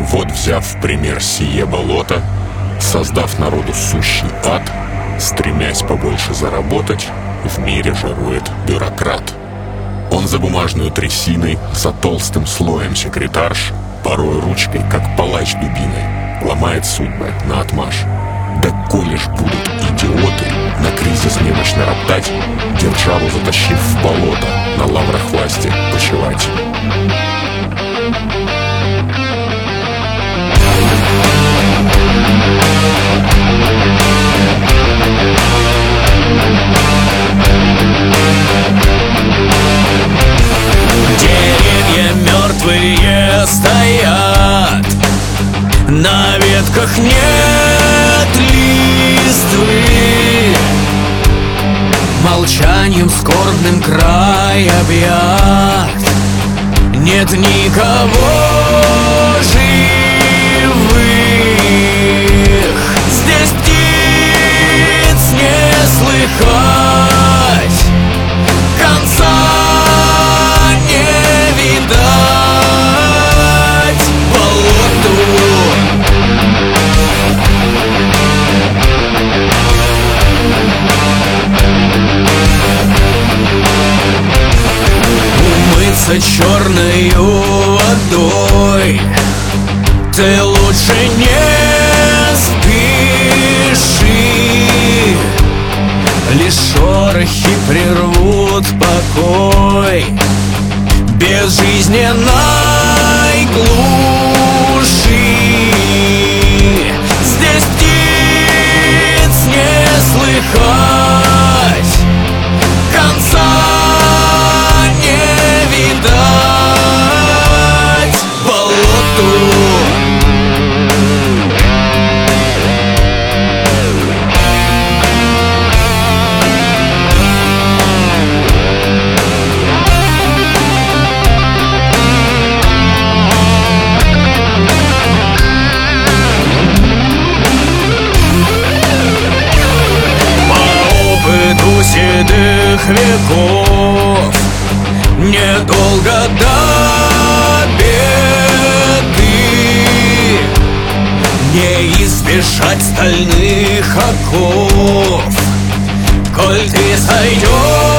Вот, взяв в пример сие болото, создав народу сущий ад, стремясь побольше заработать, в мире жирует бюрократ. Он за бумажную трясиной, за толстым слоем секретарш, порой ручкой, как палач дубиной, ломает судьбы наотмашь. Да коли ж будут идиоты на кризис немощно роптать, державу затащив в болото, на лаврах власти почивать. Деревья мертвые стоят, на ветках нет листвы, молчанием скорбным край объят, нет никого живых. Здесь птиц не слыхать, конца не видать болоту. Умыться черною водой ты лучше не спеши, лишь шорохи прервут покой безжизненной глуши. Здесь птиц не слыхать, конца не видать болоту. Седых веков недолго до беды, не избежать стальных оков, коль ты сойдешь